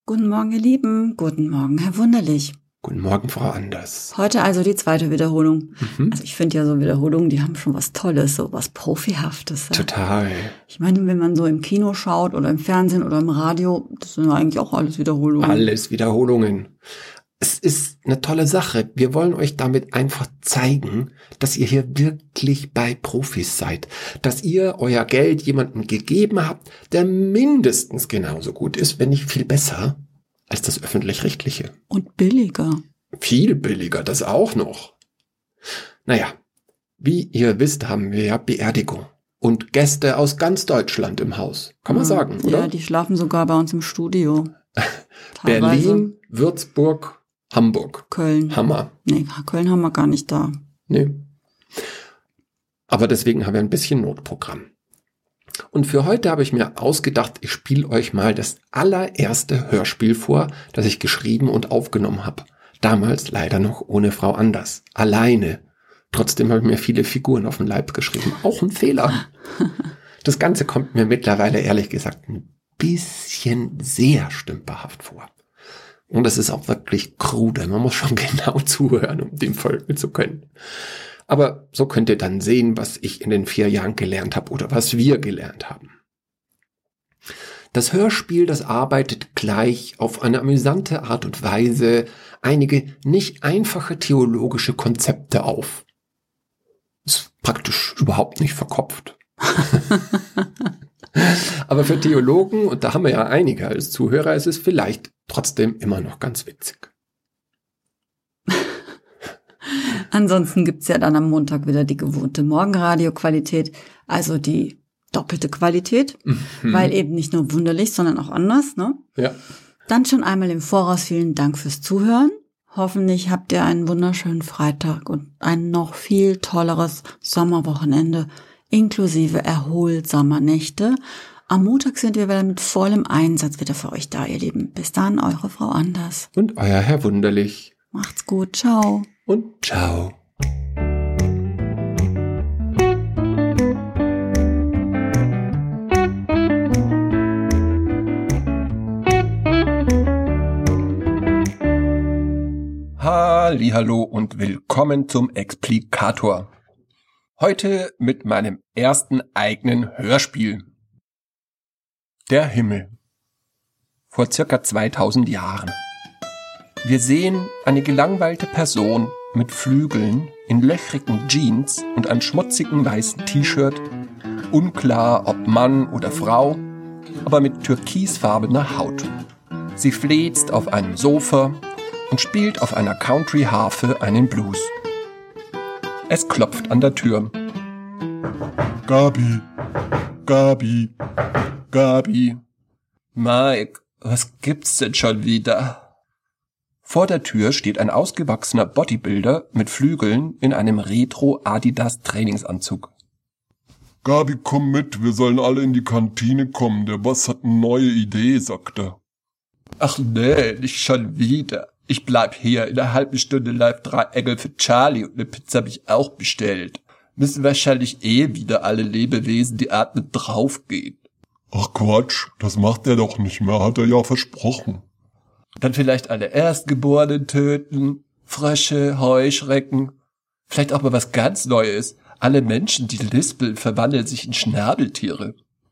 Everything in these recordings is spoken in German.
Guten Morgen, ihr Lieben. Guten Morgen, Herr Wunderlich. Guten Morgen, Frau Anders. Heute also die zweite Wiederholung. Also ich finde ja so Wiederholungen, die haben schon was Tolles, so was Profihaftes. Ja. Total. Ich meine, wenn man so im Kino schaut oder im Fernsehen oder im Radio, das sind ja eigentlich auch alles Wiederholungen. Alles Wiederholungen. Es ist eine tolle Sache. Wir wollen euch damit einfach zeigen, dass ihr hier wirklich bei Profis seid. Dass ihr euer Geld jemandem gegeben habt, der mindestens genauso gut ist, wenn nicht viel besser, als das Öffentlich-Rechtliche. Und billiger. Viel billiger, das auch noch. Naja, wie ihr wisst, haben wir ja Beerdigung. Und Gäste aus ganz Deutschland im Haus. Kann man sagen, oder? Ja, die schlafen sogar bei uns im Studio. Berlin, Würzburg, Hamburg. Köln. Hammer. Nee, Köln haben wir gar nicht da. Nee. Aber deswegen haben wir ein bisschen Notprogramm. Und für heute habe ich mir ausgedacht, ich spiele euch mal das allererste Hörspiel vor, das ich geschrieben und aufgenommen habe. Damals leider noch ohne Frau Anders. Alleine. Trotzdem habe ich mir viele Figuren auf den Leib geschrieben. Auch ein Fehler. Das Ganze kommt mir mittlerweile ehrlich gesagt ein bisschen sehr stümperhaft vor. Und es ist auch wirklich krude. Man muss schon genau zuhören, um dem folgen zu können. Aber so könnt ihr dann sehen, was ich in den 4 Jahren gelernt habe oder was wir gelernt haben. Das Hörspiel, das arbeitet gleich auf eine amüsante Art und Weise einige nicht einfache theologische Konzepte auf. Ist praktisch überhaupt nicht verkopft. Aber für Theologen, und da haben wir ja einige als Zuhörer, ist es vielleicht trotzdem immer noch ganz witzig. Ansonsten gibt's ja dann am Montag wieder die gewohnte Morgenradio-Qualität, also die doppelte Qualität, weil eben nicht nur wunderlich, sondern auch anders, ne? Ja. Dann schon einmal im Voraus vielen Dank fürs Zuhören. Hoffentlich habt ihr einen wunderschönen Freitag und ein noch viel tolleres Sommerwochenende, inklusive erholsamer Nächte. Am Montag sind wir wieder mit vollem Einsatz wieder für euch da, ihr Lieben. Bis dann, eure Frau Anders. Und euer Herr Wunderlich. Macht's gut, ciao. Und ciao. Hallihallo und willkommen zum Explikator. Heute mit meinem ersten eigenen Hörspiel. Der Himmel. Vor circa 2000 Jahren. Wir sehen eine gelangweilte Person mit Flügeln in löchrigen Jeans und einem schmutzigen weißen T-Shirt, unklar ob Mann oder Frau, aber mit türkisfarbener Haut. Sie fläzt auf einem Sofa und spielt auf einer Country-Harfe einen Blues. Es klopft an der Tür. Gabi, Gabi, Gabi. Mike, was gibt's denn schon wieder? Vor der Tür steht ein ausgewachsener Bodybuilder mit Flügeln in einem Retro-Adidas-Trainingsanzug. Gabi, komm mit, wir sollen alle in die Kantine kommen. Der Boss hat eine neue Idee, sagt er. Ach nee, nicht schon wieder. Ich bleib hier. In einer halben Stunde live 3 Engel für Charlie und eine Pizza hab ich auch bestellt. Müssen wahrscheinlich wieder alle Lebewesen, die atmen, draufgehen. Ach Quatsch, das macht er doch nicht mehr, hat er ja versprochen. Dann vielleicht alle Erstgeborenen töten, Frösche, Heuschrecken. Vielleicht auch mal was ganz Neues. Alle Menschen, die lispeln, verwandeln sich in Schnabeltiere.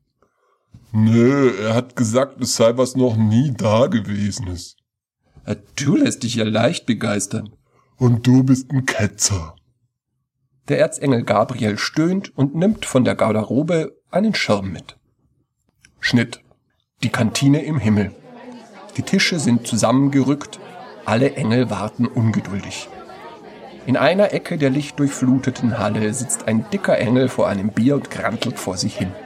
Nee, er hat gesagt, es sei was noch nie Dagewesenes. Ja, du lässt dich ja leicht begeistern. Und du bist ein Ketzer. Der Erzengel Gabriel stöhnt und nimmt von der Garderobe einen Schirm mit. Schnitt. Die Kantine im Himmel. Die Tische sind zusammengerückt, alle Engel warten ungeduldig. In einer Ecke der lichtdurchfluteten Halle sitzt ein dicker Engel vor einem Bier und grantelt vor sich hin.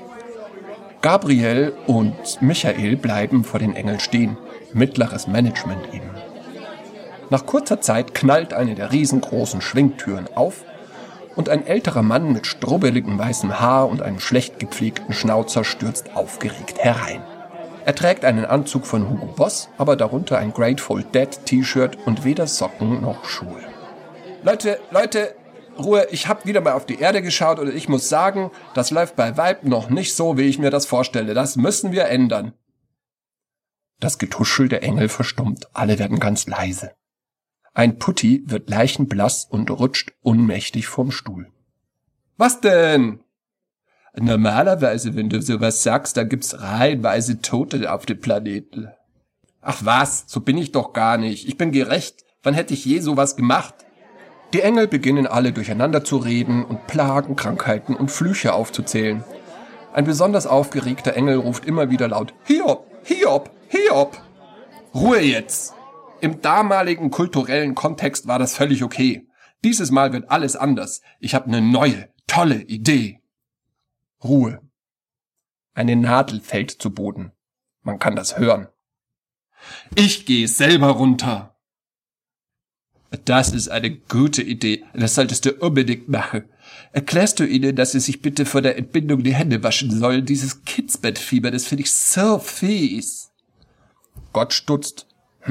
Gabriel und Michael bleiben vor den Engeln stehen, mittleres Management eben. Nach kurzer Zeit knallt eine der riesengroßen Schwingtüren auf und ein älterer Mann mit strubbeligem weißem Haar und einem schlecht gepflegten Schnauzer stürzt aufgeregt herein. Er trägt einen Anzug von Hugo Boss, aber darunter ein Grateful Dead T-Shirt und weder Socken noch Schuhe. Leute, Ruhe, ich hab wieder mal auf die Erde geschaut und ich muss sagen, das läuft bei Vibe noch nicht so, wie ich mir das vorstelle. Das müssen wir ändern. Das Getuschel der Engel verstummt, alle werden ganz leise. Ein Putti wird leichenblass und rutscht ohnmächtig vom Stuhl. Was denn? Normalerweise, wenn du sowas sagst, dann gibt's reihenweise Tote auf dem Planeten. Ach was, so bin ich doch gar nicht. Ich bin gerecht. Wann hätte ich je sowas gemacht? Die Engel beginnen alle durcheinander zu reden und Plagen, Krankheiten und Flüche aufzuzählen. Ein besonders aufgeregter Engel ruft immer wieder laut: Hiob, Hiob, Hiob! Ruhe jetzt! Im damaligen kulturellen Kontext war das völlig okay. Dieses Mal wird alles anders. Ich habe eine neue, tolle Idee. Ruhe. Eine Nadel fällt zu Boden. Man kann das hören. Ich gehe selber runter. Das ist eine gute Idee. Das solltest du unbedingt machen. Erklärst du ihnen, dass sie sich bitte vor der Entbindung die Hände waschen sollen? Dieses Kidsbettfieber, das finde ich so fies. Gott stutzt.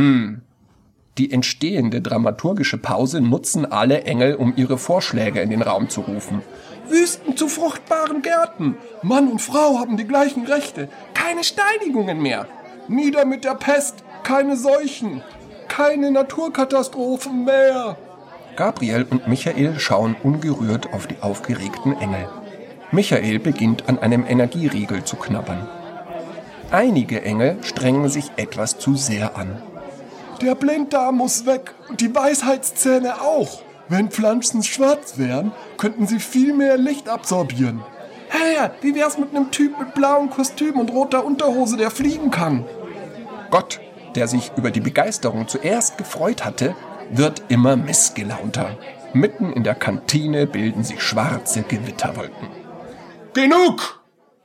Die entstehende dramaturgische Pause nutzen alle Engel, um ihre Vorschläge in den Raum zu rufen. Wüsten zu fruchtbaren Gärten. Mann und Frau haben die gleichen Rechte. Keine Steinigungen mehr. Nieder mit der Pest. Keine Seuchen. Keine Naturkatastrophen mehr. Gabriel und Michael schauen ungerührt auf die aufgeregten Engel. Michael beginnt an einem Energieriegel zu knabbern. Einige Engel strengen sich etwas zu sehr an. Der Blinddarm muss weg und die Weisheitszähne auch. Wenn Pflanzen schwarz wären, könnten sie viel mehr Licht absorbieren. Hey, wie wär's mit einem Typ mit blauem Kostüm und roter Unterhose, der fliegen kann? Gott, der sich über die Begeisterung zuerst gefreut hatte, wird immer missgelaunter. Mitten in der Kantine bilden sich schwarze Gewitterwolken. Genug!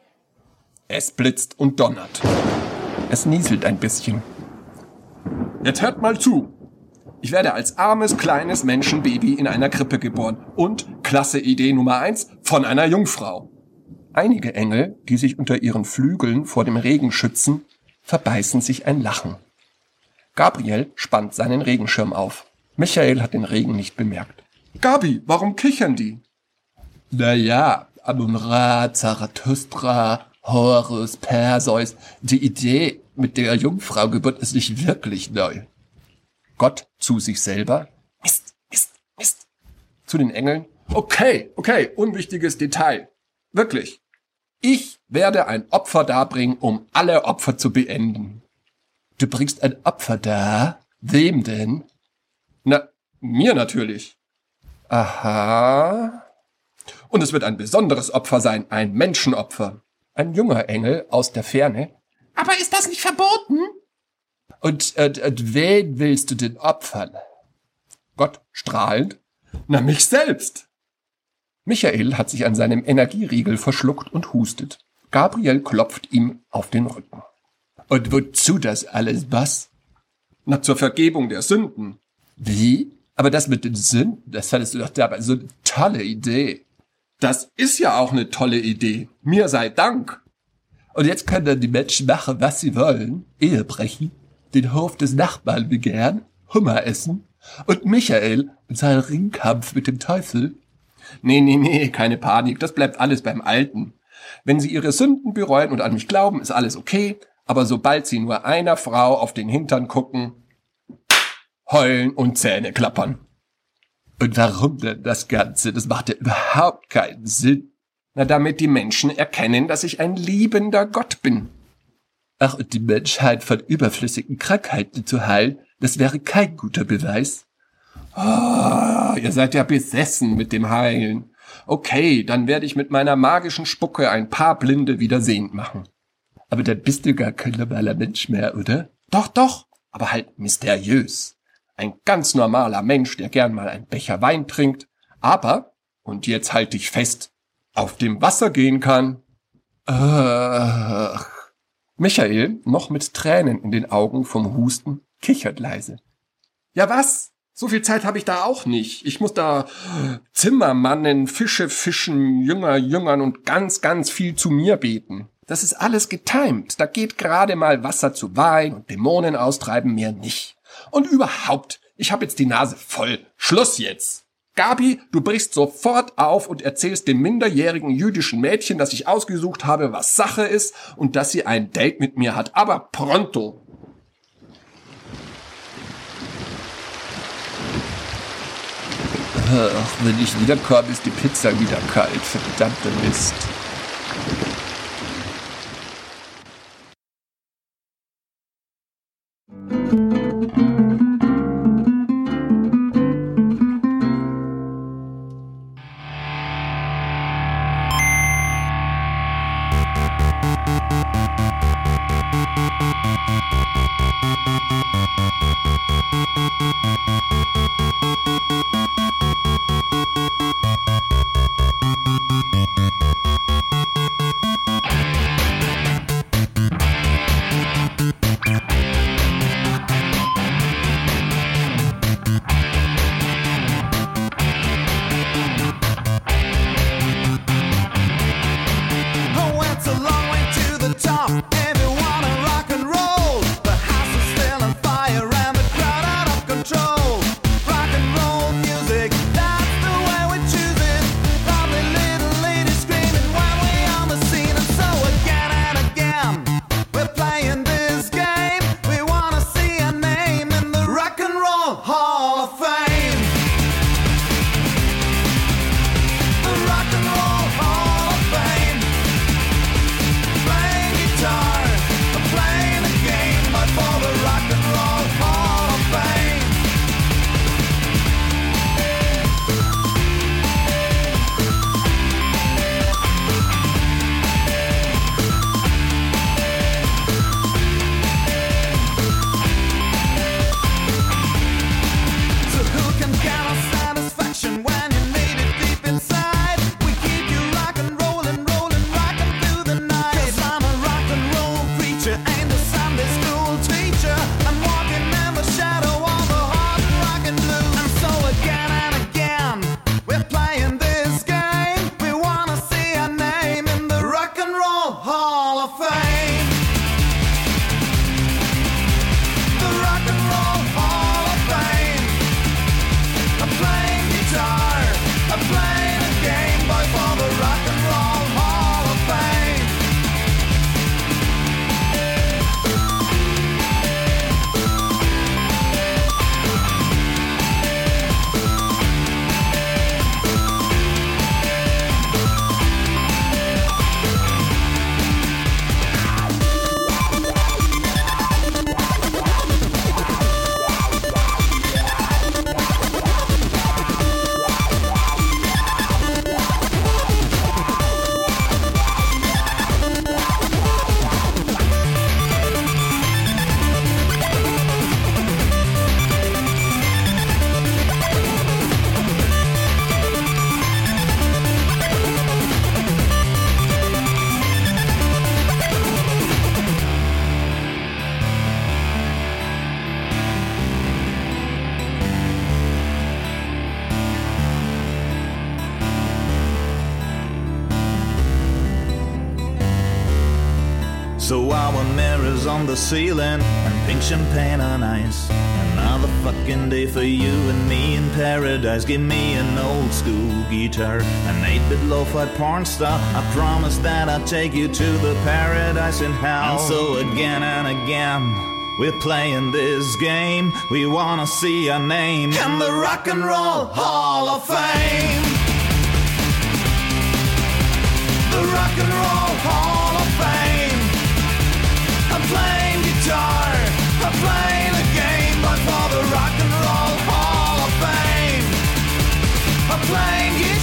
Es blitzt und donnert. Es nieselt ein bisschen. Jetzt hört mal zu. Ich werde als armes, kleines Menschenbaby in einer Krippe geboren. Und, klasse Idee Nummer 1, von einer Jungfrau. Einige Engel, die sich unter ihren Flügeln vor dem Regen schützen, verbeißen sich ein Lachen. Gabriel spannt seinen Regenschirm auf. Michael hat den Regen nicht bemerkt. Gabi, warum kichern die? Naja, Amun-Ra, Zarathustra, Horus, Perseus. Die Idee mit der Jungfraugeburt ist nicht wirklich neu. Gott zu sich selber. Mist, Mist, Mist. Zu den Engeln. Okay, unwichtiges Detail. Wirklich. Ich werde ein Opfer darbringen, um alle Opfer zu beenden. Du bringst ein Opfer dar? Wem denn? Na, mir natürlich. Aha. Und es wird ein besonderes Opfer sein, ein Menschenopfer. Ein junger Engel aus der Ferne. Aber ist das nicht verboten? Und wen willst du denn opfern? Gott strahlend. Na, mich selbst. Michael hat sich an seinem Energieriegel verschluckt und hustet. Gabriel klopft ihm auf den Rücken. Und wozu das alles, was? Na, zur Vergebung der Sünden. Wie? Aber das mit den Sünden, das fandest du doch dabei so eine tolle Idee. Das ist ja auch eine tolle Idee. Mir sei Dank. Und jetzt können dann die Menschen machen, was sie wollen. Ehe brechen, den Hof des Nachbarn begehren, Hummer essen und Michael und seinen Ringkampf mit dem Teufel. Nee, keine Panik, das bleibt alles beim Alten. Wenn sie ihre Sünden bereuen und an mich glauben, ist alles okay, aber sobald sie nur einer Frau auf den Hintern gucken, heulen und Zähne klappern. Und warum denn das Ganze? Das macht ja überhaupt keinen Sinn. Na, damit die Menschen erkennen, dass ich ein liebender Gott bin. Ach, und die Menschheit von überflüssigen Krankheiten zu heilen, das wäre kein guter Beweis. Oh, ihr seid ja besessen mit dem Heilen. Okay, dann werde ich mit meiner magischen Spucke ein paar Blinde wieder sehend machen. Aber dann bist du gar kein normaler Mensch mehr, oder? Doch, aber halt mysteriös. Ein ganz normaler Mensch, der gern mal einen Becher Wein trinkt, aber, und jetzt halte ich fest, auf dem Wasser gehen kann. Ach. Michael, noch mit Tränen in den Augen vom Husten, kichert leise. Ja was? So viel Zeit habe ich da auch nicht. Ich muss da Zimmermannen, Fische fischen, Jüngern und ganz, ganz viel zu mir beten. Das ist alles getimed. Da geht gerade mal Wasser zu Wein und Dämonen austreiben, mehr nicht. Und überhaupt, ich habe jetzt die Nase voll. Schluss jetzt. Gabi, du brichst sofort auf und erzählst dem minderjährigen jüdischen Mädchen, das ich ausgesucht habe, was Sache ist und dass sie ein Date mit mir hat. Aber pronto. Ach, wenn ich wiederkomme, ist die Pizza wieder kalt. Verdammte Mist. So our mirrors on the ceiling and pink champagne on ice. Another fucking day for you and me in paradise. Give me an old school guitar, an 8-bit lo-fi porn star. I promise that I'll take you to the paradise in hell. And so again and again we're playing this game. We wanna see our name in the Rock and Roll Hall of Fame. The Rock and Roll Hall of Fame. I'm playing guitar, I'm playing a game, but for the Rock and Roll Hall of Fame, I'm playing guitar.